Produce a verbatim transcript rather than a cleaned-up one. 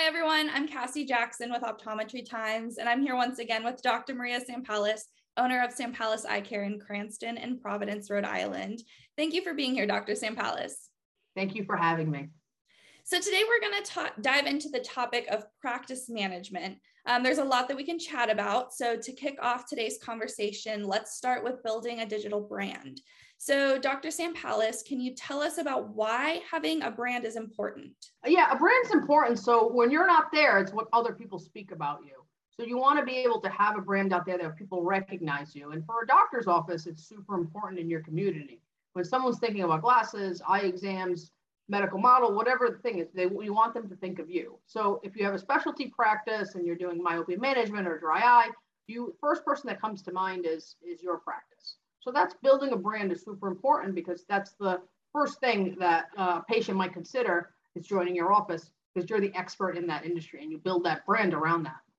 Hi, everyone. I'm Cassie Jackson with Optometry Times, and I'm here once again with Doctor Maria Sampalis, owner of Sampalis Eye Care in Cranston and Providence, Rhode Island. Thank you for being here, Doctor Sampalis. Thank you for having me. So today we're going to dive into the topic of practice management. Um, there's a lot that we can chat about. So to kick off today's conversation, let's start with building a digital brand. So Doctor Sampalis, can you tell us about why having a brand is important? Yeah, a brand's important. So when you're not there, it's what other people speak about you. So you want to be able to have a brand out there that people recognize you. And for a doctor's office, it's super important in your community. When someone's thinking about glasses, eye exams, medical model, whatever the thing is, they, you want them to think of you. So if you have a specialty practice and you're doing myopia management or dry eye, you first person that comes to mind is, is your practice. So that's building a brand is super important because that's the first thing that a patient might consider is joining your office because you're the expert in that industry and you build that brand around that.